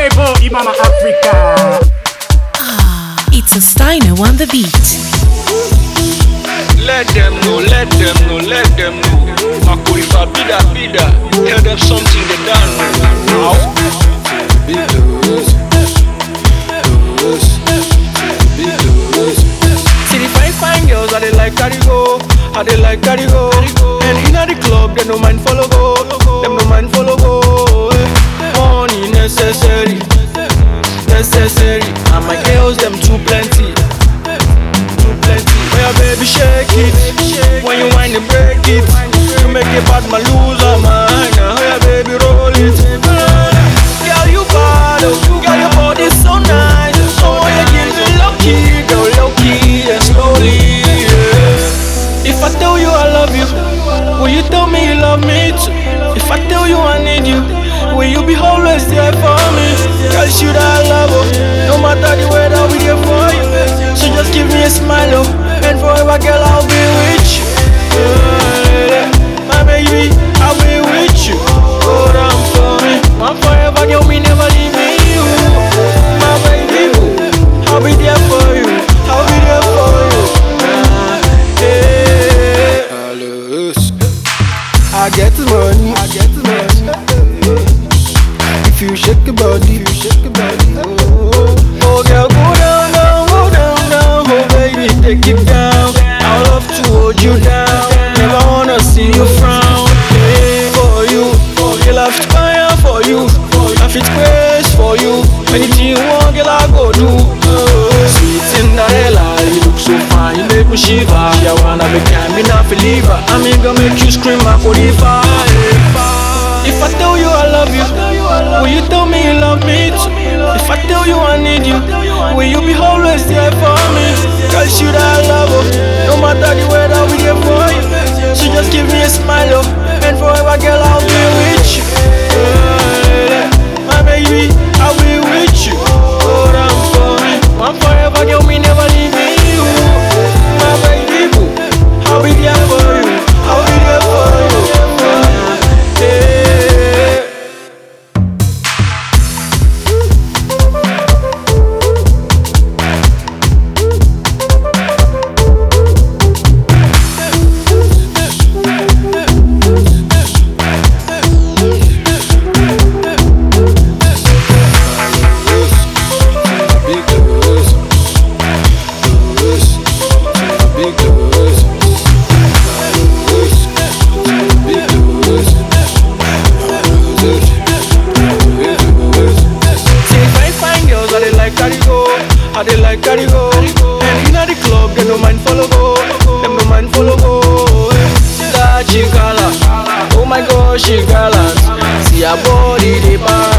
Flavor, Imama Africa. It's a Steiner on the beat. Let them know, let them know, let them know. Makurifa bida bida. Tell them something they don't know. See the fine girls, how they like carry go, how they like carry go. And inna the club, they no mind follow go, them no mind follow go. Money necessary, necessary. And my girls, them too plenty. When your baby shake it, when you whine and break it, you make a bad man lose her mind. Now your baby roll it. Girl, you bad, girl, your body so nice. Oh, you give me lucky, go low-key and slowly, yeah. If I tell you I love you, will you tell me you love me too? If I tell you I need you, will you be always there for me? Girl, should I love you? No matter the weather, I'll be there for you. So just give me a smile, and forever, girl, I'll be with you. My baby, I'll be with you. Go down for me. My forever, girl, me never leave me. You, my baby, I'll be there for you. I'll be there for you. I get the money. I get the money. If you shake your body, oh girl, go down, down, go down, down. Oh baby, take it down. I love to hold you down. Never wanna see you frown. Hey, for you, girl, I fit fire for you. I fit grace for you. Anything you want, girl, I go do. Sweet Cinderella, you look so fine, you make me shiver. She wanna be kind, me not believe her. I mean, gonna make you scream, I could if I tell you I love you, will you tell me you love me too? If I tell you I need you, will you be always there for me? Girl, should I love you? No matter the weather, I'll be there for you. So just give me a smile, and forever, girl, I'll be with you. My baby, I'll be with you. Go down for me. One forever, girl, me never leave me. You, my baby, I'll be there for you. I'll be there for you. How they like carry go, and inna the club they no mind follow go, them no mind follow go. That she gallant, oh my gosh she gallant. See her body they bang,